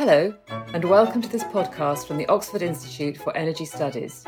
Hello, and welcome to this podcast from the Oxford Institute for Energy Studies.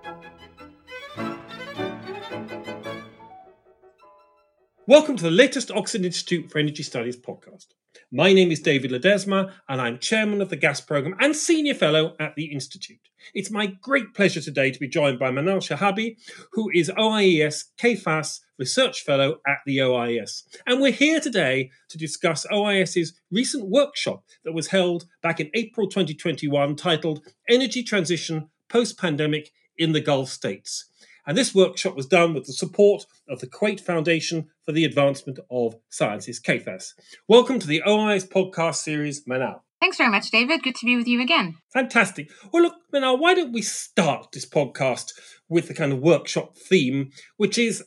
Welcome to the latest Oxford Institute for Energy Studies podcast. My name is David Ledesma, and I'm chairman of the Gas Programme and senior fellow at the Institute. It's my great pleasure today to be joined by Manal Shahabi, who is OIES KFAS Research Fellow at the OIS. And we're here today to discuss OIS's recent workshop that was held back in April 2021 titled Energy Transition Post-Pandemic in the Gulf States. And this workshop was done with the support of the Kuwait Foundation for the Advancement of Sciences, KFAS. Welcome to the OIS podcast series, Manal. Thanks very much, David. Good to be with you again. Fantastic. Well, look, Manal, why don't we start this podcast with the kind of workshop theme, which is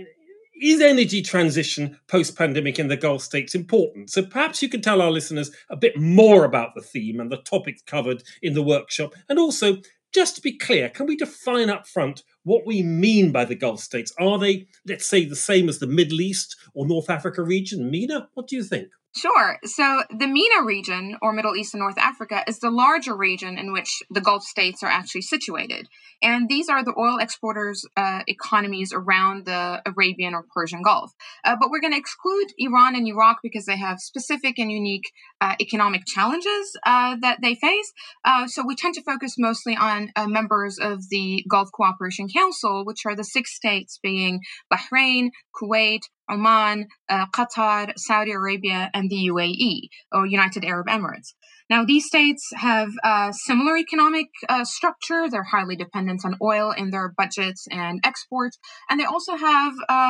energy transition post-pandemic in the Gulf States important? So perhaps you can tell our listeners a bit more about the theme and the topics covered in the workshop. And also, just to be clear, can we define up front what we mean by the Gulf States? Are they, let's say, the same as the Middle East or North Africa region? Mina, what do you think? Sure. So the MENA region, or Middle East and North Africa, is the larger region in which the Gulf states are actually situated. And these are the oil exporters' economies around the Arabian or Persian Gulf. But we're going to exclude Iran and Iraq because they have specific and unique economic challenges that they face. So we tend to focus mostly on members of the Gulf Cooperation Council, which are the 6 states being Bahrain, Kuwait, Oman, Qatar, Saudi Arabia, and the UAE, or United Arab Emirates. Now, these states have similar economic structure. They're highly dependent on oil in their budgets and exports. And they also have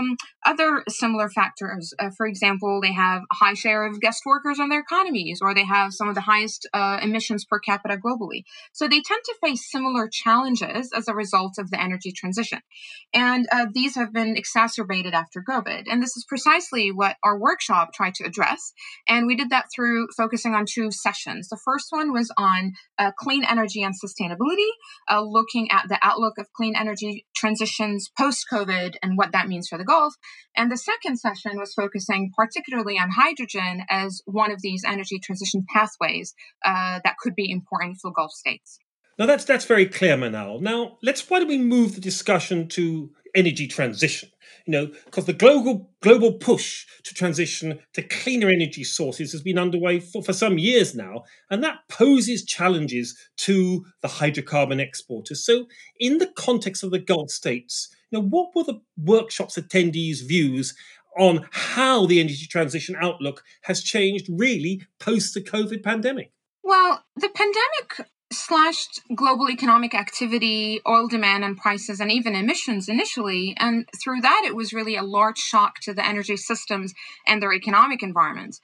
other similar factors. For example, they have a high share of guest workers on their economies, or they have some of the highest emissions per capita globally. So they tend to face similar challenges as a result of the energy transition. And these have been exacerbated after COVID. And this is precisely what our workshop tried to address. And we did that through focusing on 2 sessions. The first one was on clean energy and sustainability, looking at the outlook of clean energy transitions post-COVID and what that means for the Gulf. And the second session was focusing particularly on hydrogen as one of these energy transition pathways that could be important for Gulf states. Now, that's very clear, Manal. Now, why don't we move the discussion to energy transition? Because the global push to transition to cleaner energy sources has been underway for some years now, and that poses challenges to the hydrocarbon exporters. So in the context of the Gulf states, what were the workshop's attendees' views on how the energy transition outlook has changed really post the COVID pandemic? Well, the pandemic slashed global economic activity, oil demand and prices, and even emissions initially. And through that, it was really a large shock to the energy systems and their economic environments.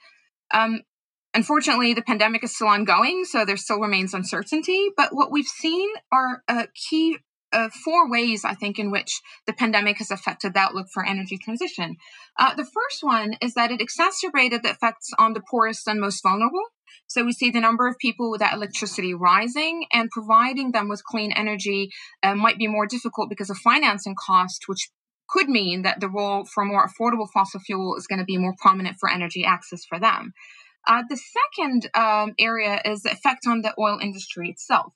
Unfortunately, the pandemic is still ongoing, so there still remains uncertainty. But what we've seen are key 4 ways, I think, in which the pandemic has affected the outlook for energy transition. The first one is that it exacerbated the effects on the poorest and most vulnerable. So we see the number of people without electricity rising, and providing them with clean energy might be more difficult because of financing cost, which could mean that the role for more affordable fossil fuel is going to be more prominent for energy access for them. The second area is the effect on the oil industry itself.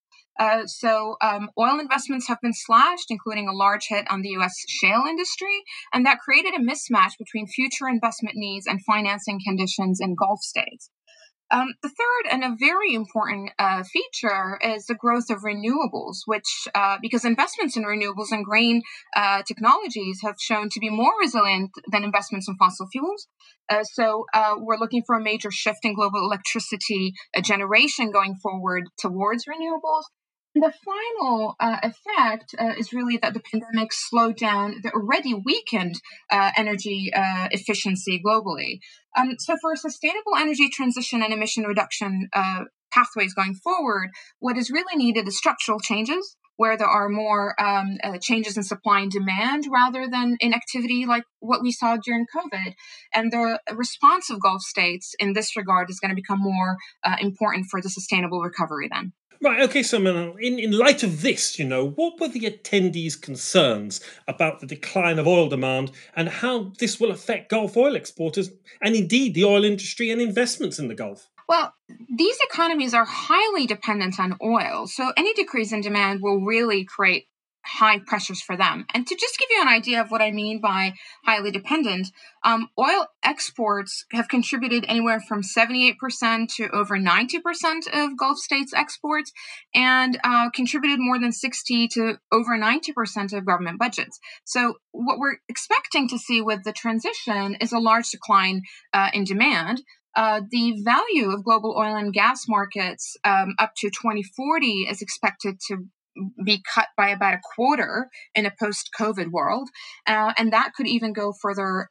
Oil investments have been slashed, including a large hit on the U.S. shale industry, and that created a mismatch between future investment needs and financing conditions in Gulf states. The third and a very important feature is the growth of renewables, which, because investments in renewables and green technologies have shown to be more resilient than investments in fossil fuels. We're looking for a major shift in global electricity generation going forward towards renewables. The final effect is really that the pandemic slowed down the already weakened energy efficiency globally. So for a sustainable energy transition and emission reduction pathways going forward, what is really needed is structural changes, where there are more changes in supply and demand rather than in activity like what we saw during COVID. And the response of Gulf states in this regard is going to become more important for the sustainable recovery then. Right, okay, so in light of this, what were the attendees' concerns about the decline of oil demand and how this will affect Gulf oil exporters and indeed the oil industry and investments in the Gulf? Well, these economies are highly dependent on oil, so any decrease in demand will really create high pressures for them. And to just give you an idea of what I mean by highly dependent, oil exports have contributed anywhere from 78% to over 90% of Gulf states' exports, and contributed more than 60 to over 90% of government budgets. So, what we're expecting to see with the transition is a large decline in demand. The value of global oil and gas markets up to 2040 is expected to be cut by about a quarter in a post-COVID world. And that could even go further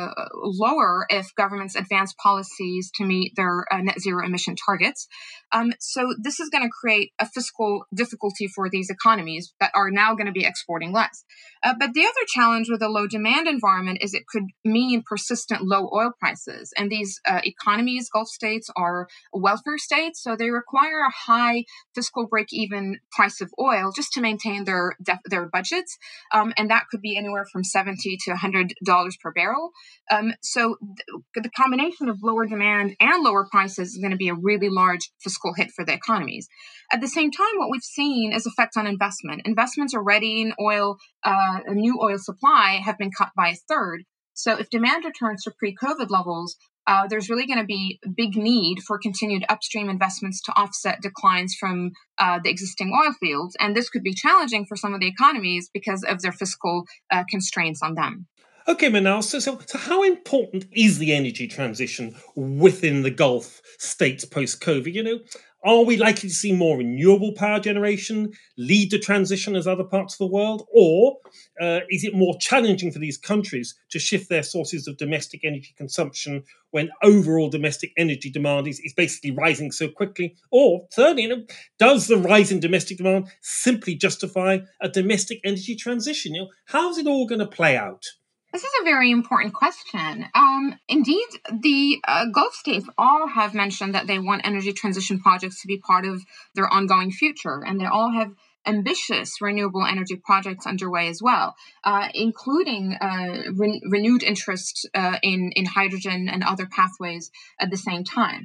lower if governments advance policies to meet their net zero emission targets. So this is going to create a fiscal difficulty for these economies that are now going to be exporting less. But the other challenge with a low demand environment is it could mean persistent low oil prices. And these economies, Gulf states, are welfare states, so they require a high fiscal break-even price of oil just to maintain their budgets, and that could be anywhere from $70 to $100 per barrel. So the combination of lower demand and lower prices is going to be a really large fiscal hit for the economies. At the same time, what we've seen is effect on investment. Investments already in oil, a new oil supply, have been cut by a third. So if demand returns to pre-COVID levels, there's really going to be a big need for continued upstream investments to offset declines from the existing oil fields. And this could be challenging for some of the economies because of their fiscal constraints on them. Okay, Manal, so how important is the energy transition within the Gulf states post-COVID? Are we likely to see more renewable power generation lead the transition as other parts of the world? Or is it more challenging for these countries to shift their sources of domestic energy consumption when overall domestic energy demand is basically rising so quickly? Or thirdly, does the rise in domestic demand simply justify a domestic energy transition? How's it all going to play out? This is a very important question. Indeed, the Gulf states all have mentioned that they want energy transition projects to be part of their ongoing future, and they all have ambitious renewable energy projects underway as well, including renewed interest in hydrogen and other pathways at the same time.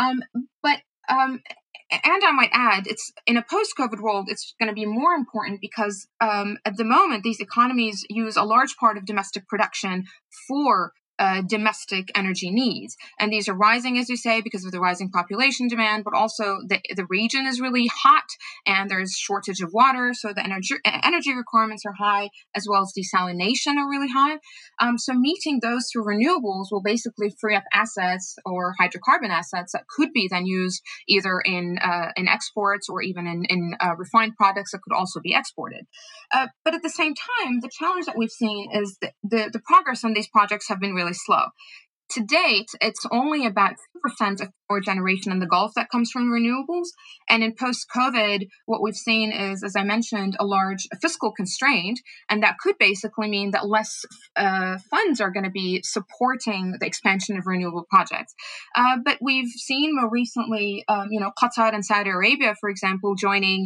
And I might add, it's in a post-COVID world, it's going to be more important because at the moment, these economies use a large part of domestic production for domestic energy needs. And these are rising, as you say, because of the rising population demand, but also the region is really hot and there's shortage of water. So the energy requirements are high, as well as desalination are really high. So meeting those through renewables will basically free up assets or hydrocarbon assets that could be then used either in exports or even in refined products that could also be exported. But at the same time, the challenge that we've seen is that the progress on these projects have been really slow. To date, it's only about 2% of power generation in the Gulf that comes from renewables. And in post-COVID, what we've seen is, as I mentioned, a large fiscal constraint. And that could basically mean that less funds are going to be supporting the expansion of renewable projects. But we've seen more recently, Qatar and Saudi Arabia, for example, joining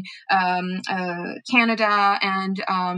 Canada and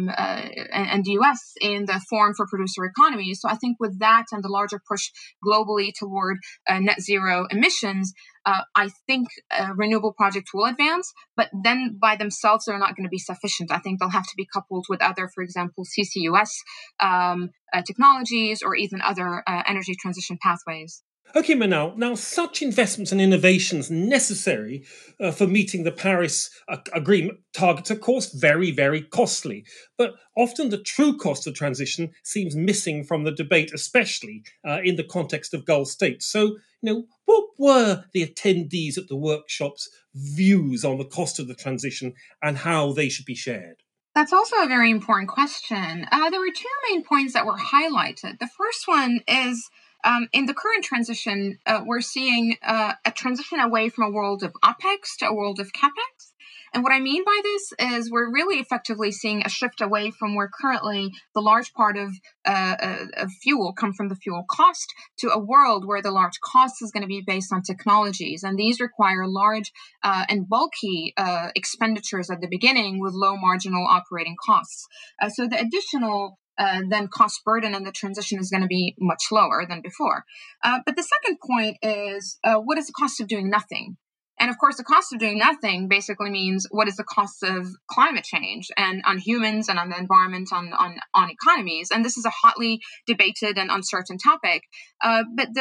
the US in the Forum for Producer Economies. So I think with that and the larger push globally toward net zero emissions, I think renewable projects will advance, but then by themselves, they're not going to be sufficient. I think they'll have to be coupled with other, for example, CCUS technologies or even other energy transition pathways. Okay, Manal. Now, such investments and innovations necessary for meeting the Paris Agreement targets are, of course, very, very costly. But often the true cost of transition seems missing from the debate, especially in the context of Gulf states. So, what were the attendees at the workshop's views on the cost of the transition and how they should be shared? That's also a very important question. There were two main points that were highlighted. The first one is in the current transition, we're seeing a transition away from a world of OPEX to a world of CAPEX. And what I mean by this is we're really effectively seeing a shift away from where currently the large part of fuel come from the fuel cost to a world where the large cost is going to be based on technologies. And these require large and bulky expenditures at the beginning with low marginal operating costs. So the additional then cost burden and the transition is going to be much lower than before. But the second point is, what is the cost of doing nothing? And of course, the cost of doing nothing basically means what is the cost of climate change and on humans and on the environment, on economies. And this is a hotly debated and uncertain topic. But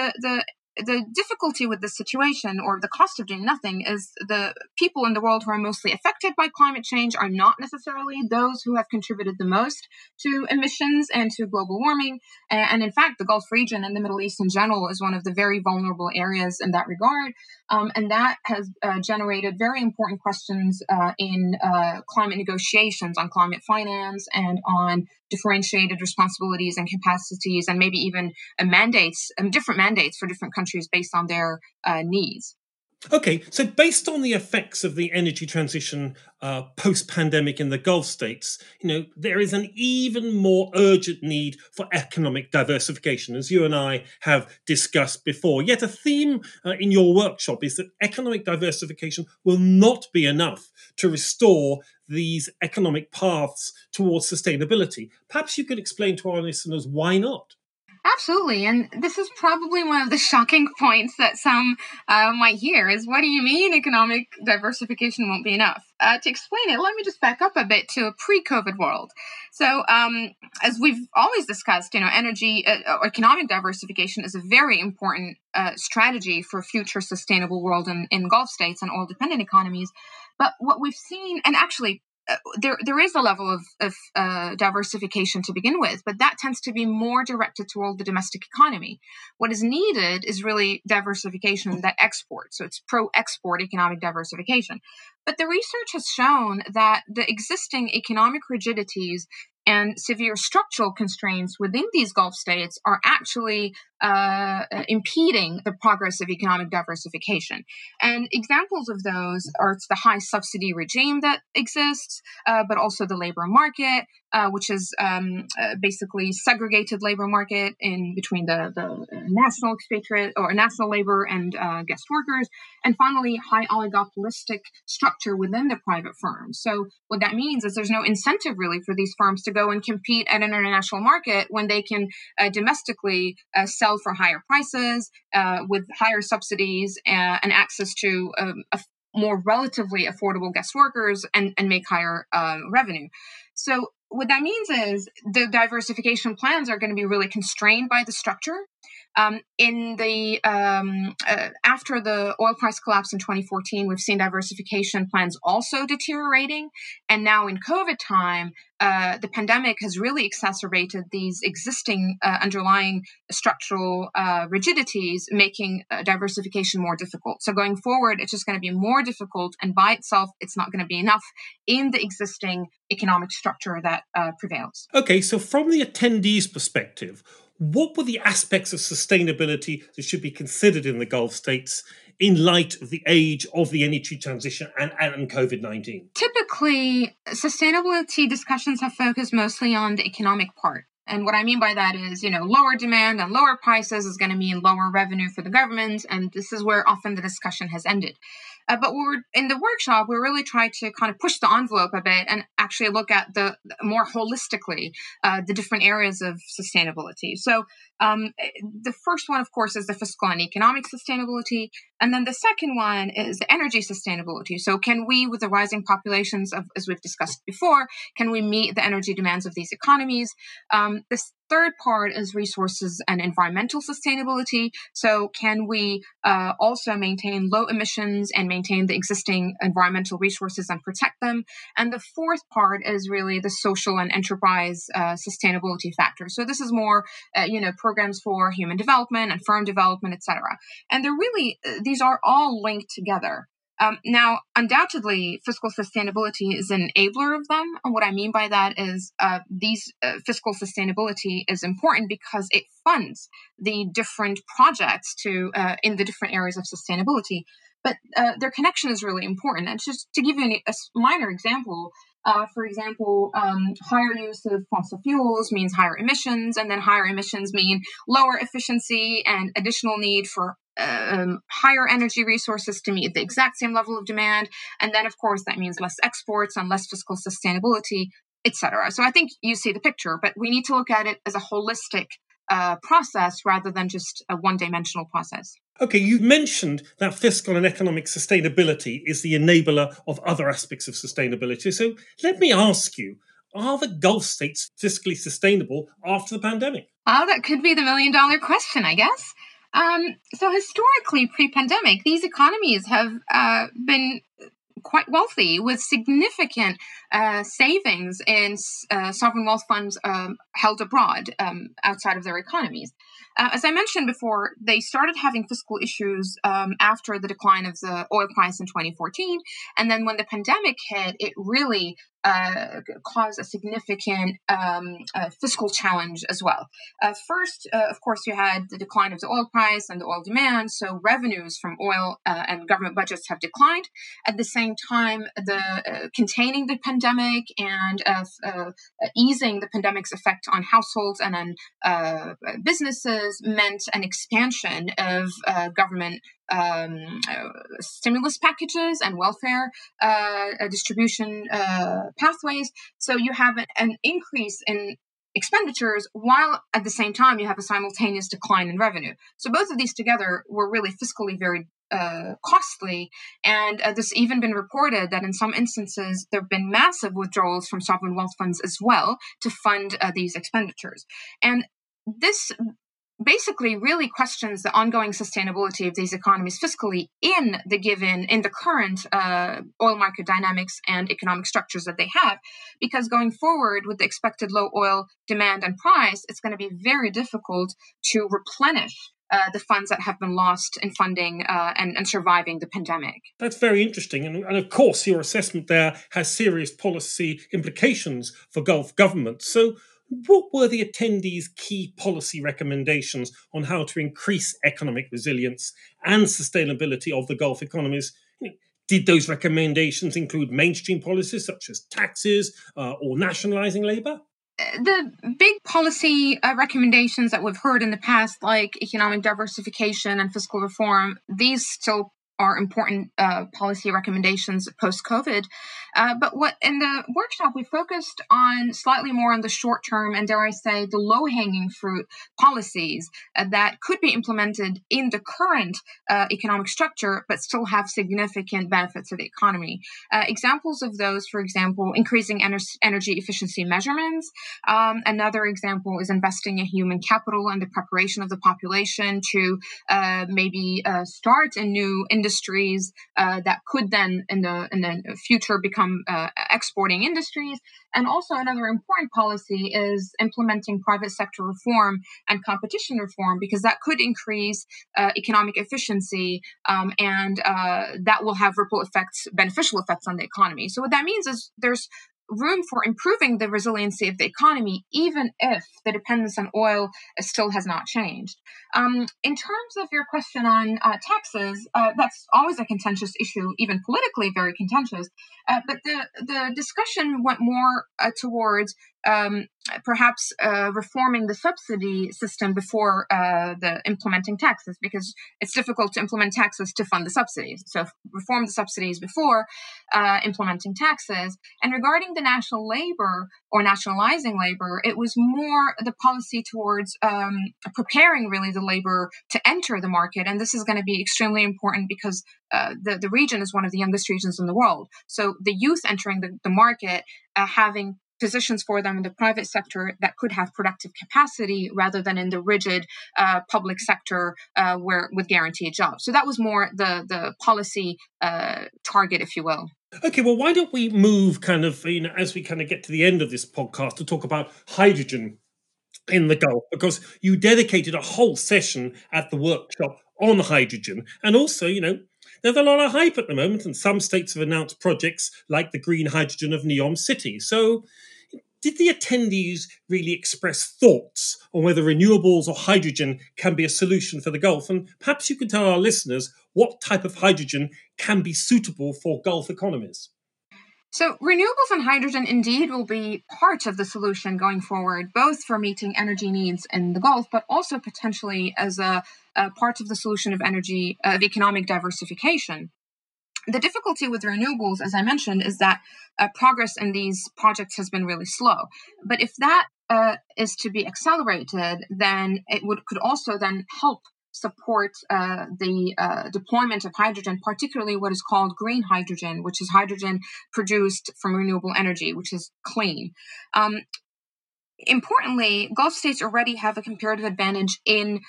the difficulty with this situation, or the cost of doing nothing, is the people in the world who are mostly affected by climate change are not necessarily those who have contributed the most to emissions and to global warming. And in fact, the Gulf region and the Middle East in general is one of the very vulnerable areas in that regard. And that has generated very important questions in climate negotiations, on climate finance, and on differentiated responsibilities and capacities, and maybe even different mandates for different countries based on their needs. Okay, so based on the effects of the energy transition post-pandemic in the Gulf states, there is an even more urgent need for economic diversification, as you and I have discussed before. Yet a theme in your workshop is that economic diversification will not be enough to restore these economic paths towards sustainability. Perhaps you could explain to our listeners why not? Absolutely. And this is probably one of the shocking points that some might hear is, what do you mean economic diversification won't be enough? To explain it, let me just back up a bit to a pre-COVID world. So as we've always discussed, energy or economic diversification is a very important strategy for a future sustainable world in Gulf states and oil-dependent economies. But what we've seen, and actually there is a level of diversification to begin with, but that tends to be more directed toward the domestic economy. What is needed is really diversification that exports. So it's pro-export economic diversification. But the research has shown that the existing economic rigidities and severe structural constraints within these Gulf states are actually impeding the progress of economic diversification. And examples of those are the high subsidy regime that exists, but also the labor market, which is basically segregated labor market in between the national expatriate or national labor and guest workers, and finally high oligopolistic structure within the private firms. So what that means is there's no incentive really for these firms to go and compete at an international market when they can domestically sell for higher prices with higher subsidies and access to more relatively affordable guest workers and make higher revenue. So what that means is the diversification plans are going to be really constrained by the structure. After the oil price collapse in 2014, we've seen diversification plans also deteriorating. And now in COVID time, the pandemic has really exacerbated these existing underlying structural rigidities, making diversification more difficult. So going forward, it's just going to be more difficult, and by itself, it's not going to be enough in the existing economic structure that prevails. Okay, so from the attendees' perspective, what were the aspects of sustainability that should be considered in the Gulf states in light of the age of the energy transition and COVID-19? Typically, sustainability discussions have focused mostly on the economic part. And what I mean by that is, lower demand and lower prices is going to mean lower revenue for the government. And this is where often the discussion has ended. But in the workshop, we really try to kind of push the envelope a bit and actually look at the more holistically the different areas of sustainability. So the first one, of course, is the fiscal and economic sustainability. And then the second one is the energy sustainability. So can we, with the rising populations, as we've discussed before, can we meet the energy demands of these economies? This third part is resources and environmental sustainability. So can we also maintain low emissions and maintain the existing environmental resources and protect them? And the fourth part is really the social and enterprise sustainability factor. So this is more, programs for human development and firm development, etc. And they're really, these are all linked together. Now, undoubtedly, fiscal sustainability is an enabler of them. And what I mean by that is fiscal sustainability is important because it funds the different projects in the different areas of sustainability. But their connection is really important. And just to give you a minor example, for example, higher use of fossil fuels means higher emissions, and then higher emissions mean lower efficiency and additional need for higher energy resources to meet the exact same level of demand. And then, of course, that means less exports and less fiscal sustainability. etc. So I think you see the picture, but we need to look at it as a holistic process rather than just a one-dimensional process. Okay, you mentioned that fiscal and economic sustainability is the enabler of other aspects of sustainability. So let me ask you, are the Gulf states fiscally sustainable after the pandemic? Oh, that could be the million-dollar question, I guess. So historically, pre-pandemic, these economies have been quite wealthy with significant savings in sovereign wealth funds held abroad outside of their economies. As I mentioned before, they started having fiscal issues after the decline of the oil price in 2014. And then when the pandemic hit, it really caused a significant fiscal challenge as well. First, of course, you had the decline of the oil price and the oil demand, so revenues from oil and government budgets have declined. At the same time, the containing the pandemic and easing the pandemic's effect on households and on businesses meant an expansion of government stimulus packages and welfare distribution pathways. So you have an increase in expenditures while at the same time you have a simultaneous decline in revenue. So both of these together were really fiscally very costly. And there's even been reported that in some instances there have been massive withdrawals from sovereign wealth funds as well to fund these expenditures. And this basically really questions the ongoing sustainability of these economies fiscally in the current oil market dynamics and economic structures that they have, because going forward with the expected low oil demand and price, it's going to be very difficult to replenish the funds that have been lost in funding and surviving the pandemic. That's very interesting. And of course, your assessment there has serious policy implications for Gulf governments. So what were the attendees' key policy recommendations on how to increase economic resilience and sustainability of the Gulf economies? Did those recommendations include mainstream policies such as taxes or nationalizing labor? The big policy recommendations that we've heard in the past, like economic diversification and fiscal reform, these still are important policy recommendations post-COVID. But what in the workshop, we focused on slightly more on the short term and, dare I say, the low-hanging fruit policies that could be implemented in the current economic structure, but still have significant benefits to the economy. Examples of those, for example, increasing energy efficiency measurements. Another example is investing in human capital and the preparation of the population to maybe start a new industries that could then in the future become exporting industries. And also another important policy is implementing private sector reform and competition reform, because that could increase economic efficiency and that will have ripple effects, beneficial effects on the economy. So what that means is there's room for improving the resiliency of the economy, even if the dependence on oil still has not changed. In terms of your question on taxes, that's always a contentious issue, even politically very contentious. But the discussion went more towards perhaps reforming the subsidy system before the implementing taxes, because it's difficult to implement taxes to fund the subsidies. So reform the subsidies before implementing taxes. And regarding the national labor or nationalizing labor, it was more the policy towards preparing really the labor to enter the market. And this is going to be extremely important because the region is one of the youngest regions in the world. So the youth entering the market, having positions for them in the private sector that could have productive capacity rather than in the rigid public sector where with guaranteed jobs. So that was more the policy target, if you will. Okay, well, why don't we move as we kind of get to the end of this podcast to talk about hydrogen in the Gulf, because you dedicated a whole session at the workshop on hydrogen. And also, there's a lot of hype at the moment, and some states have announced projects like the green hydrogen of Neom City. So did the attendees really express thoughts on whether renewables or hydrogen can be a solution for the Gulf? And perhaps you could tell our listeners what type of hydrogen can be suitable for Gulf economies. So renewables and hydrogen indeed will be part of the solution going forward, both for meeting energy needs in the Gulf, but also potentially as a part of the solution of economic diversification. The difficulty with renewables, as I mentioned, is that progress in these projects has been really slow. But if that is to be accelerated, then it could also then help support the deployment of hydrogen, particularly what is called green hydrogen, which is hydrogen produced from renewable energy, which is clean. Importantly, Gulf states already have a comparative advantage in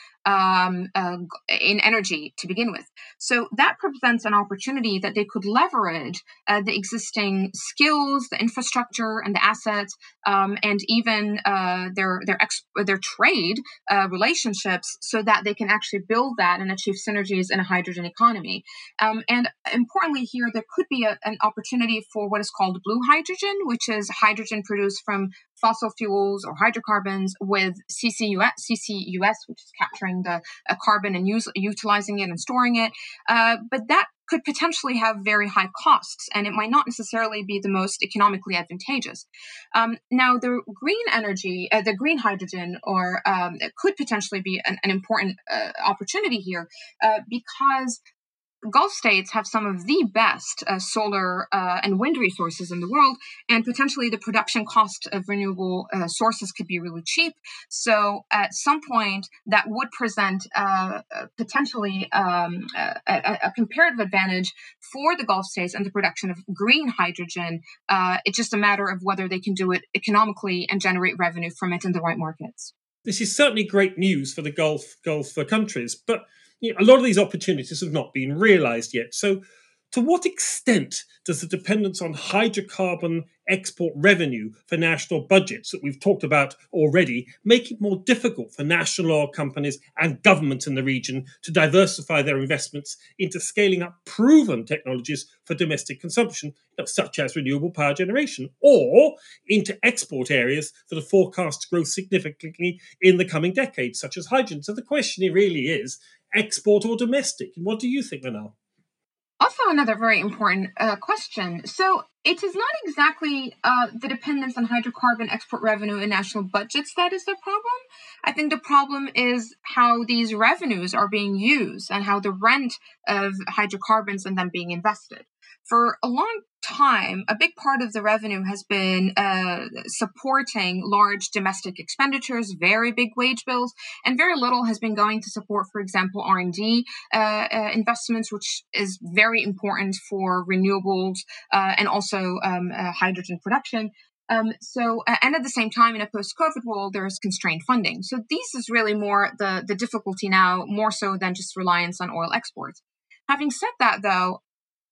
energy to begin with. So that presents an opportunity that they could leverage the existing skills, the infrastructure, and the assets, and even their trade relationships, so that they can actually build that and achieve synergies in a hydrogen economy. And importantly, here there could be an opportunity for what is called blue hydrogen, which is hydrogen produced from fossil fuels or hydrocarbons with CCUS, which is capturing the carbon and utilizing it and storing it. But that could potentially have very high costs, and it might not necessarily be the most economically advantageous. Now, the green energy, the green hydrogen, could potentially be an important opportunity here because Gulf states have some of the best solar and wind resources in the world, and potentially the production cost of renewable sources could be really cheap. So at some point, that would present potentially a comparative advantage for the Gulf states and the production of green hydrogen. It's just a matter of whether they can do it economically and generate revenue from it in the right markets. This is certainly great news for the Gulf countries, but a lot of these opportunities have not been realised yet. So to what extent does the dependence on hydrocarbon export revenue for national budgets that we've talked about already make it more difficult for national oil companies and governments in the region to diversify their investments into scaling up proven technologies for domestic consumption, such as renewable power generation, or into export areas that are forecast to grow significantly in the coming decades, such as hydrogen? So the question really is, export or domestic? And what do you think, Manal? Also, another very important question. So it is not exactly the dependence on hydrocarbon export revenue in national budgets that is the problem. I think the problem is how these revenues are being used and how the rent of hydrocarbons and them being invested. For a long time, a big part of the revenue has been supporting large domestic expenditures, very big wage bills, and very little has been going to support, for example, R&D investments, which is very important for renewables and also hydrogen production. And at the same time, in a post-COVID world, there's constrained funding. So this is really more the difficulty now, more so than just reliance on oil exports. Having said that, though,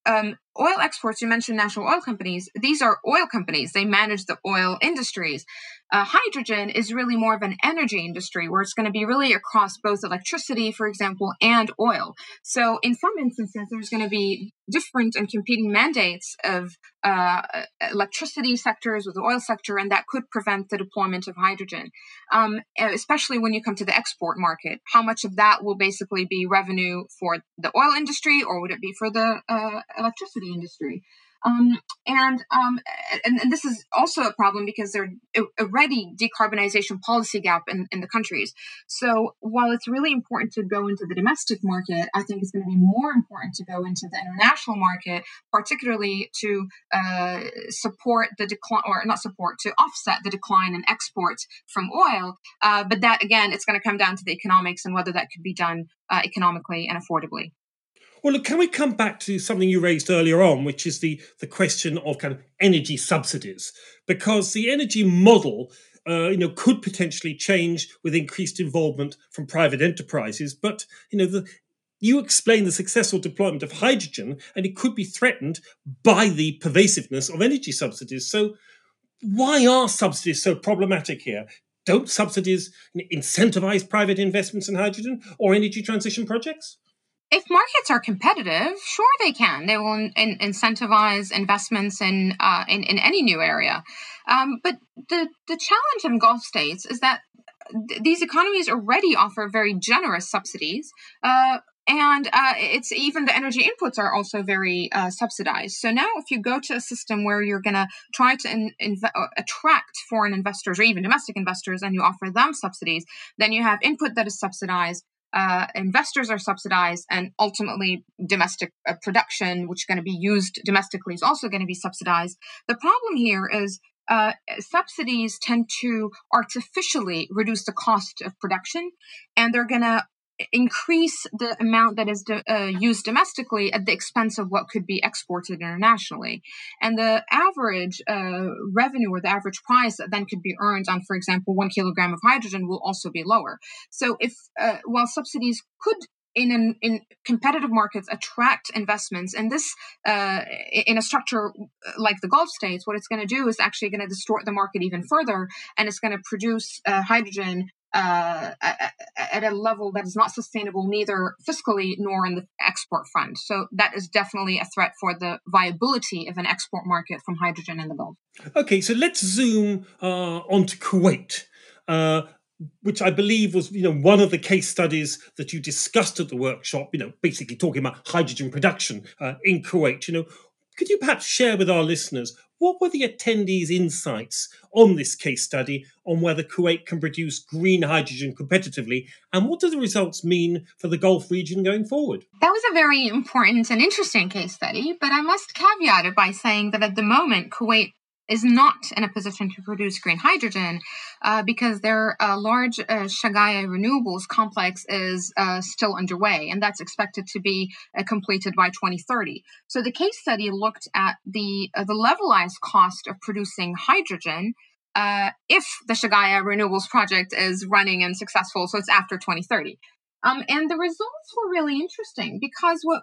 oil exports, you mentioned national oil companies. These are oil companies. They manage the oil industries. Hydrogen is really more of an energy industry where it's going to be really across both electricity, for example, and oil. So in some instances, there's going to be different and competing mandates of electricity sectors with the oil sector, and that could prevent the deployment of hydrogen, especially when you come to the export market. How much of that will basically be revenue for the oil industry, or would it be for the electricity industry? And this is also a problem because there's already decarbonization policy gap in the countries. So while it's really important to go into the domestic market, I think it's going to be more important to go into the international market, particularly to support the decline, or not support, to offset the decline in exports from oil. But that, again, it's going to come down to the economics and whether that could be done economically and affordably. Well, look, can we come back to something you raised earlier on, which is the question of kind of energy subsidies? Because the energy model, could potentially change with increased involvement from private enterprises. But, you explain the successful deployment of hydrogen, and it could be threatened by the pervasiveness of energy subsidies. So why are subsidies so problematic here? Don't subsidies incentivize private investments in hydrogen or energy transition projects? If markets are competitive, sure they can. They will incentivize investments in any new area. But the challenge in Gulf states is that these economies already offer very generous subsidies. And it's even the energy inputs are also very subsidized. So now if you go to a system where you're going to try to attract foreign investors or even domestic investors and you offer them subsidies, then you have input that is subsidized. investors are subsidized, and ultimately domestic production, which is going to be used domestically, is also going to be subsidized. The problem here is subsidies tend to artificially reduce the cost of production, and they're going to increase the amount that is used domestically at the expense of what could be exported internationally. And the average revenue or the average price that then could be earned on, for example, 1 kilogram of hydrogen will also be lower. So if while subsidies could in competitive markets attract investments, and this in a structure like the Gulf states, what it's going to do is actually going to distort the market even further, and it's going to produce hydrogen at a level that is not sustainable, neither fiscally nor in the export front. So that is definitely a threat for the viability of an export market from hydrogen in the Gulf. Okay, so let's zoom onto Kuwait. Which I believe was, one of the case studies that you discussed at the workshop, basically talking about hydrogen production in Kuwait. Could you perhaps share with our listeners what were the attendees' insights on this case study on whether Kuwait can produce green hydrogen competitively, and what do the results mean for the Gulf region going forward? That was a very important and interesting case study, but I must caveat it by saying that at the moment, Kuwait is not in a position to produce green hydrogen because their large Shagaya renewables complex is still underway, and that's expected to be completed by 2030. So the case study looked at the levelized cost of producing hydrogen if the Shagaya renewables project is running and successful, so it's after 2030. And the results were really interesting because what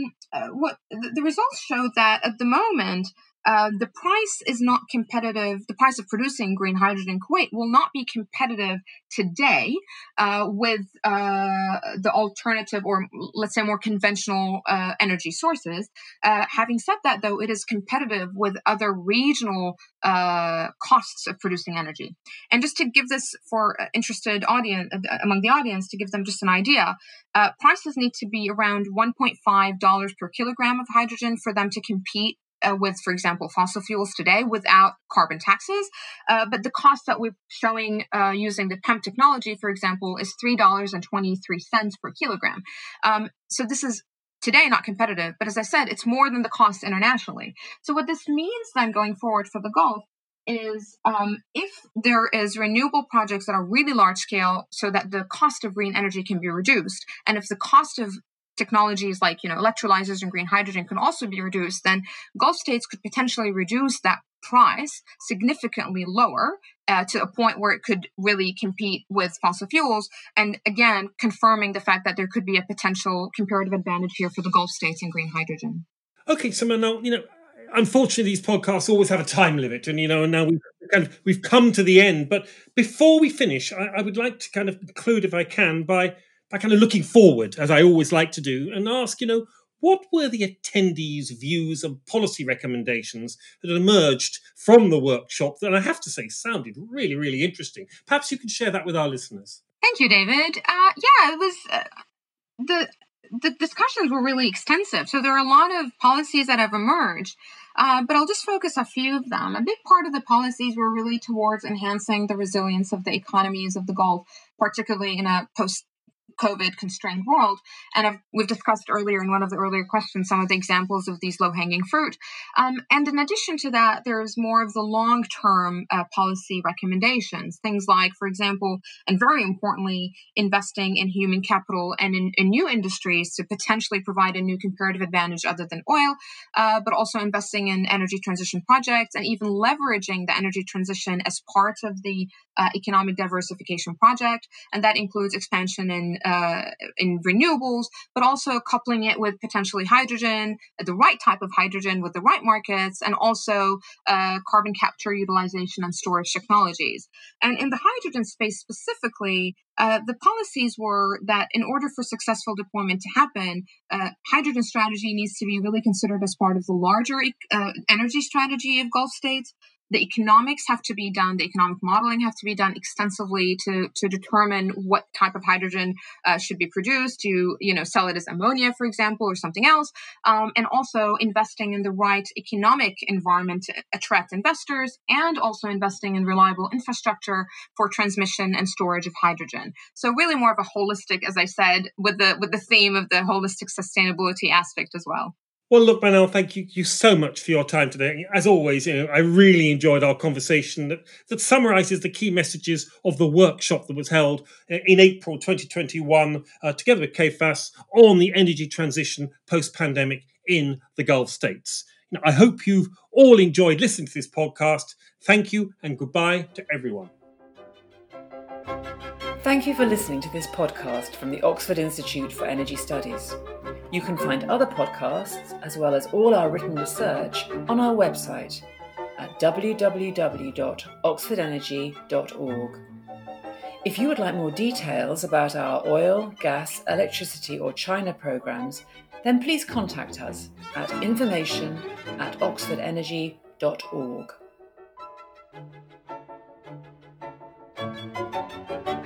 the results showed that at the moment, the price is not competitive. The price of producing green hydrogen in Kuwait will not be competitive today with the alternative, or let's say more conventional energy sources. Having said that, though, it is competitive with other regional costs of producing energy. And just to give this for interested audience among the audience, to give them just an idea, prices need to be around $1.5 per kilogram of hydrogen for them to compete with, for example, fossil fuels today without carbon taxes. But the cost that we're showing using the PEM technology, for example, is $3.23 per kilogram. So this is today not competitive, but as I said, it's more than the cost internationally. So what this means then going forward for the Gulf is if there is renewable projects that are really large scale so that the cost of green energy can be reduced, and if the cost of technologies like electrolyzers and green hydrogen can also be reduced, then Gulf states could potentially reduce that price significantly lower to a point where it could really compete with fossil fuels, and again confirming the fact that there could be a potential comparative advantage here for the Gulf states in green hydrogen. Okay, so now unfortunately these podcasts always have a time limit, and and now we've come to the end. But before we finish, I would like to kind of conclude, if I can, by kind of looking forward, as I always like to do, and ask, what were the attendees' views and policy recommendations that emerged from the workshop that I have to say sounded really, really interesting? Perhaps you can share that with our listeners. Thank you, David. It was the discussions were really extensive. So there are a lot of policies that have emerged, but I'll just focus a few of them. A big part of the policies were really towards enhancing the resilience of the economies of the Gulf, particularly in a post-COVID constrained world. And we've discussed earlier in one of the earlier questions some of the examples of these low-hanging fruit. And in addition to that, there's more of the long-term policy recommendations, things like, for example, and very importantly, investing in human capital and in new industries to potentially provide a new comparative advantage other than oil, but also investing in energy transition projects and even leveraging the energy transition as part of the economic diversification project. And that includes expansion in renewables, but also coupling it with potentially hydrogen, the right type of hydrogen with the right markets, and also carbon capture, utilization, and storage technologies. And in the hydrogen space specifically, the policies were that in order for successful deployment to happen, hydrogen strategy needs to be really considered as part of the larger energy strategy of Gulf states. the economics have to be done, the economic modeling have to be done extensively to determine what type of hydrogen should be produced, to sell it as ammonia, for example, or something else, and also investing in the right economic environment to attract investors, and also investing in reliable infrastructure for transmission and storage of hydrogen. So really more of a holistic, as I said, with the theme of the holistic sustainability aspect as well. Well, look, Manal, thank you so much for your time today. As always, I really enjoyed our conversation that summarises the key messages of the workshop that was held in April 2021, together with KFAS, on the energy transition post-pandemic in the Gulf states. I hope you've all enjoyed listening to this podcast. Thank you and goodbye to everyone. Thank you for listening to this podcast from the Oxford Institute for Energy Studies. You can find other podcasts, as well as all our written research, on our website at www.oxfordenergy.org. If you would like more details about our oil, gas, electricity or China programs, then please contact us at information@oxfordenergy.org.